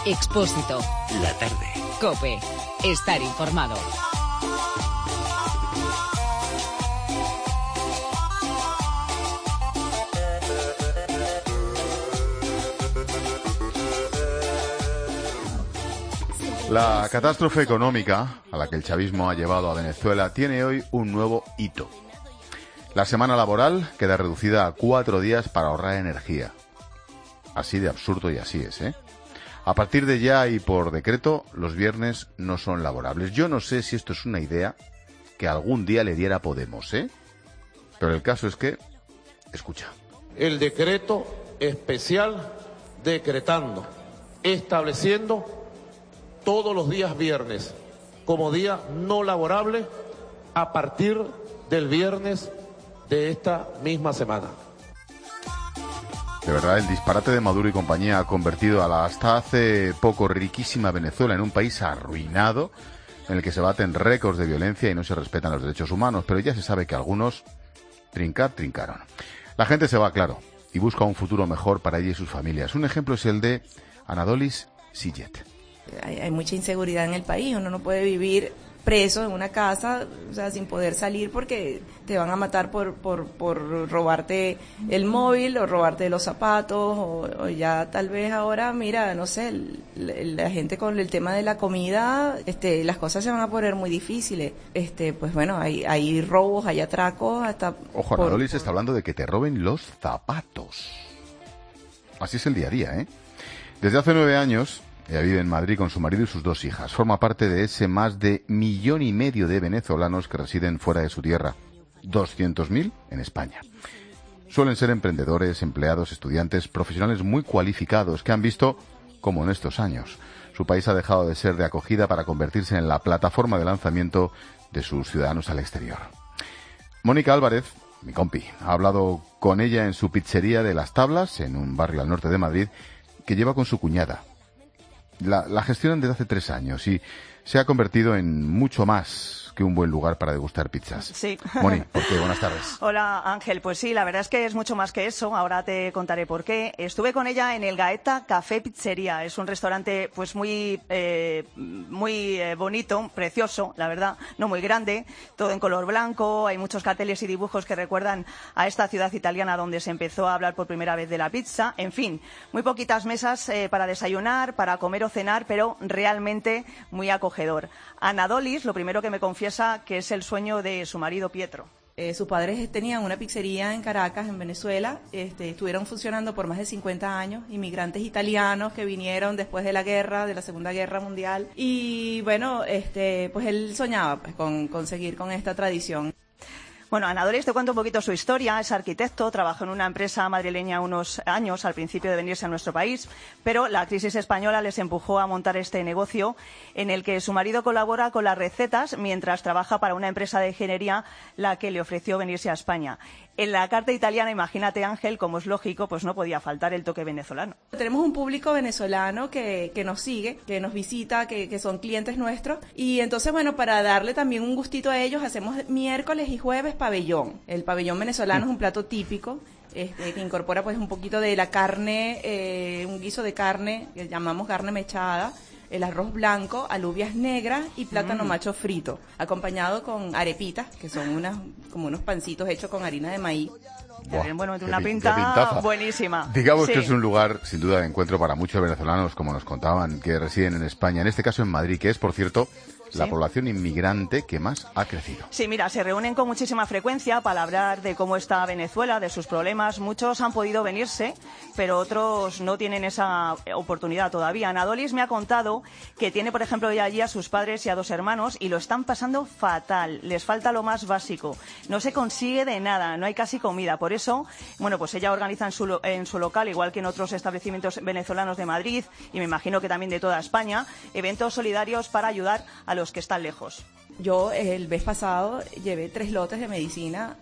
Expósito. La tarde. COPE. Estar informado. La catástrofe económica a la que el chavismo ha llevado a Venezuela tiene hoy un nuevo hito. La semana laboral queda reducida a 4 días para ahorrar energía. Así de absurdo y así es, ¿eh? A partir de ya y por decreto, los viernes no son laborables. Yo no sé si esto es una idea que algún día le diera Podemos, ¿eh? Pero el caso es que, escucha. El decreto especial decretando, estableciendo todos los días viernes como día no laborable a partir del viernes de esta misma semana. De verdad, el disparate de Maduro y compañía ha convertido a la hasta hace poco riquísima Venezuela en un país arruinado, en el que se baten récords de violencia y no se respetan los derechos humanos, pero ya se sabe que algunos trincaron. La gente se va, claro, y busca un futuro mejor para ella y sus familias. Un ejemplo es el de Anadolis Sillet. Hay mucha inseguridad en el país, uno no puede vivir preso en una casa, o sea, sin poder salir porque te van a matar por robarte el móvil o robarte los zapatos o ya tal vez ahora, mira, no sé, la gente con el tema de la comida, las cosas se van a poner muy difíciles. Pues bueno, hay robos, hay atracos, hasta... Ojo, Anadolis está hablando de que te roben los zapatos. Así es el día a día, ¿eh? Desde hace 9 años... Ella vive en Madrid con su marido y sus 2 hijas. Forma parte de ese más de 1,5 millones de venezolanos que residen fuera de su tierra. 200.000 en España. Suelen ser emprendedores, empleados, estudiantes, profesionales muy cualificados que han visto cómo en estos años su país ha dejado de ser de acogida para convertirse en la plataforma de lanzamiento de sus ciudadanos al exterior. Mónica Álvarez, mi compi, ha hablado con ella en su pizzería de Las Tablas, en un barrio al norte de Madrid, que lleva con su cuñada. La gestionan desde hace 3 años y se ha convertido en mucho más que un buen lugar para degustar pizzas. Sí. Moni, ¿por qué? Buenas tardes. Hola, Ángel. Pues sí, la verdad es que es mucho más que eso. Ahora te contaré por qué. Estuve con ella en el Gaeta Café Pizzería. Es un restaurante pues muy bonito, precioso, la verdad, no muy grande, todo en color blanco. Hay muchos carteles y dibujos que recuerdan a esta ciudad italiana donde se empezó a hablar por primera vez de la pizza. En fin, muy poquitas mesas para desayunar, para comer o cenar, pero realmente muy acogedor. Anadolis, lo primero que me confiesa que es el sueño de su marido Pietro. Sus padres tenían una pizzería en Caracas, en Venezuela. Estuvieron funcionando por más de 50 años, inmigrantes italianos que vinieron después de la guerra, de la Segunda Guerra Mundial. Y bueno, pues él soñaba pues, con seguir con esta tradición. Bueno, Anadolis, te cuento un poquito su historia. Es arquitecto, trabajó en una empresa madrileña unos años al principio de venirse a nuestro país, pero la crisis española les empujó a montar este negocio en el que su marido colabora con las recetas mientras trabaja para una empresa de ingeniería la que le ofreció venirse a España. En la carta italiana, imagínate, Ángel, como es lógico, pues no podía faltar el toque venezolano. Tenemos un público venezolano que nos sigue, que nos visita, que son clientes nuestros. Y entonces, bueno, para darle también un gustito a ellos, hacemos miércoles y jueves pabellón. El pabellón venezolano es un plato típico que incorpora pues un poquito de la carne, un guiso de carne que llamamos carne mechada, el arroz blanco, alubias negras y plátano macho frito, acompañado con arepitas, que son como unos pancitos hechos con harina de maíz. Buah, bueno, una pinta buenísima. Digamos que es un lugar, sin duda, de encuentro para muchos venezolanos, como nos contaban, que residen en España, en este caso en Madrid, que es, por cierto, la población inmigrante que más ha crecido. Sí, mira, se reúnen con muchísima frecuencia para hablar de cómo está Venezuela, de sus problemas. Muchos han podido venirse, pero otros no tienen esa oportunidad todavía. Anadolis me ha contado que tiene, por ejemplo, allí a sus padres y a 2 hermanos y lo están pasando fatal. Les falta lo más básico. No se consigue de nada, no hay casi comida. Por eso, bueno, pues ella organiza en su local, igual que en otros establecimientos venezolanos de Madrid y me imagino que también de toda España, eventos solidarios para ayudar a los que están lejos. Yo el mes pasado llevé 3 lotes de medicina,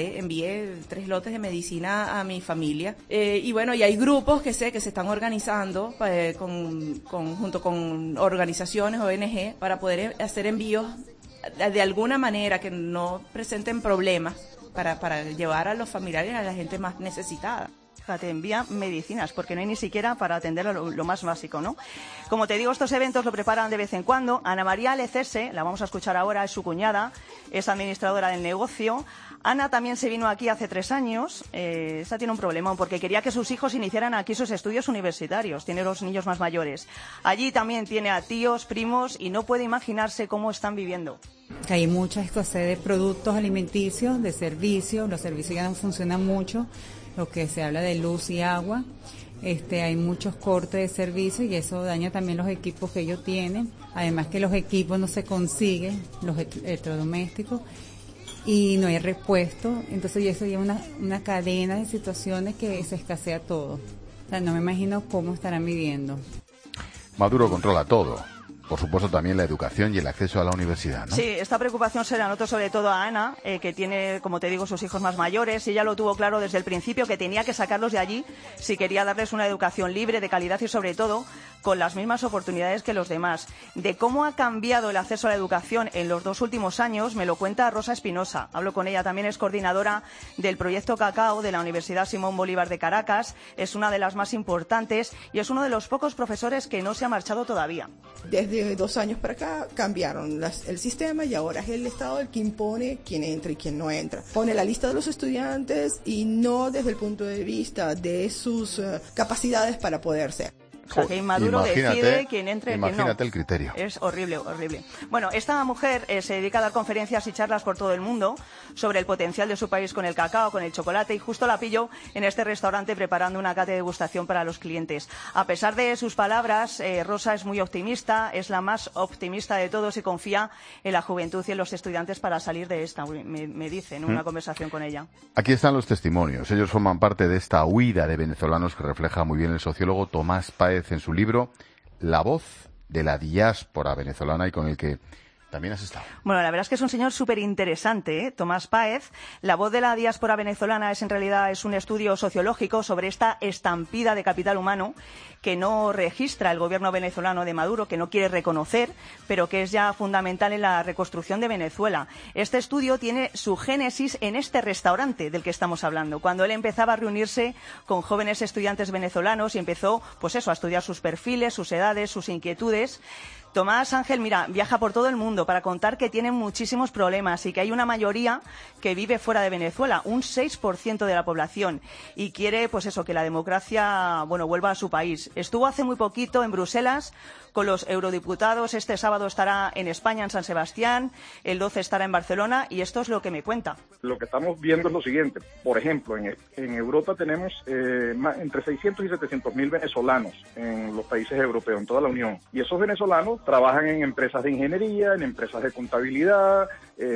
envié 3 lotes de medicina a mi familia. Y bueno, y hay grupos que sé que se están organizando junto con organizaciones, ONG, para poder hacer envíos de alguna manera que no presenten problemas para llevar a los familiares a la gente más necesitada. fíjate, envía medicinas, porque no hay ni siquiera para atender a lo más básico, ¿no? Como te digo, estos eventos lo preparan de vez en cuando. Ana María Lecese, la vamos a escuchar ahora, es su cuñada, es administradora del negocio. Ana también se vino aquí hace 3 años. Esta tiene un problema porque quería que sus hijos iniciaran aquí sus estudios universitarios. Tiene los niños más mayores. Allí también tiene a tíos, primos y no puede imaginarse cómo están viviendo. Hay mucha escasez de productos alimenticios, de servicios. Los servicios ya no funcionan mucho. Lo que se habla de luz y agua. Hay muchos cortes de servicio y eso daña también los equipos que ellos tienen. Además que los equipos no se consiguen, los electrodomésticos. Y no hay repuesto, entonces eso lleva una cadena de situaciones que se escasea todo. O sea, no me imagino cómo estarán viviendo. Maduro controla todo. Por supuesto también la educación y el acceso a la universidad, ¿no? Sí, esta preocupación se la noto sobre todo a Ana, que tiene, como te digo, sus hijos más mayores, y ella lo tuvo claro desde el principio que tenía que sacarlos de allí si quería darles una educación libre, de calidad y sobre todo con las mismas oportunidades que los demás. De cómo ha cambiado el acceso a la educación en los 2 últimos años me lo cuenta Rosa Espinosa. Hablo con ella, también es coordinadora del proyecto Cacao de la Universidad Simón Bolívar de Caracas, es una de las más importantes y es uno de los pocos profesores que no se ha marchado todavía. Desde 2 años para acá cambiaron el sistema y ahora es el Estado el que impone quién entra y quién no entra. Pone la lista de los estudiantes y no desde el punto de vista de sus capacidades para poder ser. O sea, que Maduro decide quién entra y quién no. Imagínate el criterio. Es horrible, horrible. Bueno, esta mujer se dedica a dar conferencias y charlas por todo el mundo sobre el potencial de su país con el cacao, con el chocolate, y justo la pillo en este restaurante preparando una cata de degustación para los clientes. A pesar de sus palabras, Rosa es muy optimista, es la más optimista de todos y confía en la juventud y en los estudiantes para salir de esta, me dice en una conversación con ella. Aquí están los testimonios. Ellos forman parte de esta huida de venezolanos que refleja muy bien el sociólogo Tomás Páez en su libro La voz de la diáspora venezolana, y con el que también has estado. Bueno, la verdad es que es un señor súper interesante, ¿eh? Tomás Páez. La voz de la diáspora venezolana en realidad es un estudio sociológico sobre esta estampida de capital humano que no registra el gobierno venezolano de Maduro, que no quiere reconocer, pero que es ya fundamental en la reconstrucción de Venezuela. Este estudio tiene su génesis en este restaurante del que estamos hablando, cuando él empezaba a reunirse con jóvenes estudiantes venezolanos y empezó, pues eso, a estudiar sus perfiles, sus edades, sus inquietudes. Tomás Ángel, mira, viaja por todo el mundo para contar que tienen muchísimos problemas y que hay una mayoría que vive fuera de Venezuela, un 6% de la población, y quiere, pues eso, que la democracia, bueno, vuelva a su país. Estuvo hace muy poquito en Bruselas con los eurodiputados. Este sábado estará en España, en San Sebastián, el 12 estará en Barcelona, y esto es lo que me cuenta. Lo que estamos viendo es lo siguiente. Por ejemplo, en Europa tenemos entre 600 y 700 mil venezolanos en los países europeos, en toda la Unión. Y esos venezolanos trabajan en empresas de ingeniería, en empresas de contabilidad,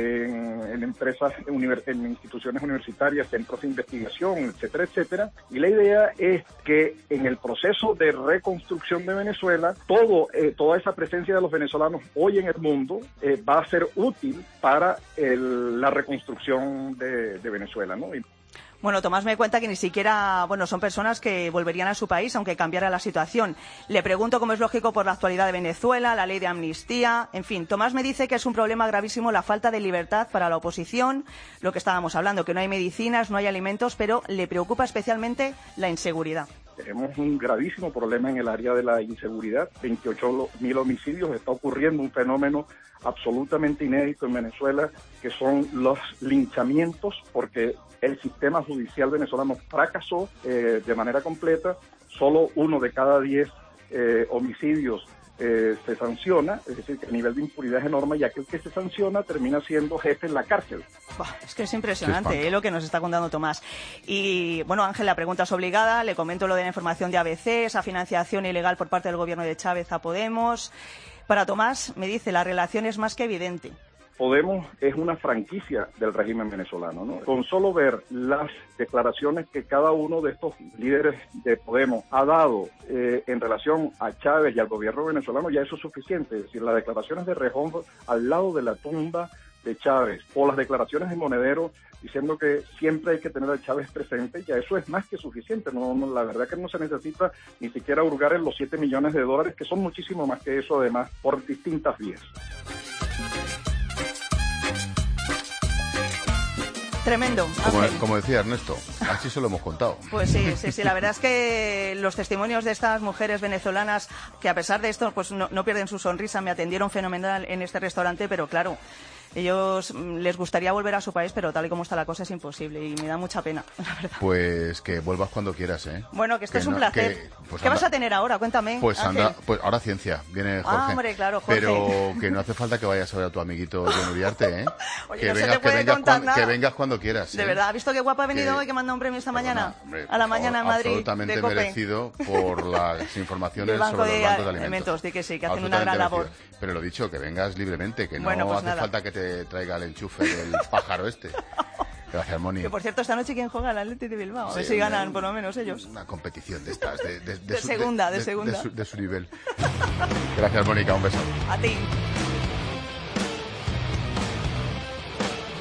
en empresas, en instituciones universitarias, centros de investigación, etcétera, etcétera. Y la idea es que en el proceso de reconstrucción de Venezuela, toda esa presencia de los venezolanos hoy en el mundo va a ser útil para la reconstrucción de Venezuela, ¿no? Bueno, Tomás me cuenta que ni siquiera, bueno, son personas que volverían a su país aunque cambiara la situación. Le pregunto cómo es lógico por la actualidad de Venezuela, la ley de amnistía, en fin. Tomás me dice que es un problema gravísimo la falta de libertad para la oposición, lo que estábamos hablando, que no hay medicinas, no hay alimentos, pero le preocupa especialmente la inseguridad. Tenemos un gravísimo problema en el área de la inseguridad. 28.000 homicidios. Está ocurriendo un fenómeno absolutamente inédito en Venezuela, que son los linchamientos, porque el sistema judicial venezolano fracasó de manera completa. Solo 1 de cada 10 homicidios se sanciona, es decir, que el nivel de impunidad es enorme, y aquel que se sanciona termina siendo jefe en la cárcel. Es que es impresionante lo que nos está contando Tomás. Y bueno, Ángel, la pregunta es obligada. Le comento lo de la información de ABC, esa financiación ilegal por parte del gobierno de Chávez a Podemos. Para Tomás, me dice, la relación es más que evidente. Podemos es una franquicia del régimen venezolano, ¿no? Con solo ver las declaraciones que cada uno de estos líderes de Podemos ha dado en relación a Chávez y al gobierno venezolano, ya eso es suficiente. Es decir, las declaraciones de Rejón al lado de la tumba de Chávez, o las declaraciones de Monedero diciendo que siempre hay que tener a Chávez presente, ya eso es más que suficiente. No, la verdad que no se necesita ni siquiera hurgar en los $7 millones, que son muchísimo más que eso, además, por distintas vías. Tremendo. Como decía Ernesto, así se lo hemos contado. Pues sí, la verdad es que los testimonios de estas mujeres venezolanas, que a pesar de esto pues no pierden su sonrisa, me atendieron fenomenal en este restaurante, pero claro, ellos les gustaría volver a su país, pero tal y como está la cosa es imposible y me da mucha pena, la verdad. Pues que vuelvas cuando quieras, ¿eh? Bueno, que esto es un placer. ¿Qué vas a tener ahora? Cuéntame. Pues Ángel. ahora ciencia, viene Jorge. Hombre, claro, Jorge. Pero que no hace falta que vayas a ver a tu amiguito John Uriarte, ¿eh? Oye, que no vengas, se te puede contar nada. Que vengas cuando quieras. De verdad, ¿has visto qué guapa ha venido hoy, que manda un premio esta mañana? Hombre, a la mañana en Madrid. Absolutamente de COPE. merecido por las informaciones del banco sobre los bancos de alimentos. Di que sí, que hacen una gran labor. Pero lo dicho, que vengas libremente, que bueno, no pues hace nada. falta que te traiga el enchufe del pájaro este. Gracias, Moni. Que por cierto, esta noche, ¿quién juega? El Athletic de Bilbao. Sí, a ver si ganan por lo menos ellos. Una competición de estas, de segunda. De su nivel. Gracias, Mónica, un beso. A ti.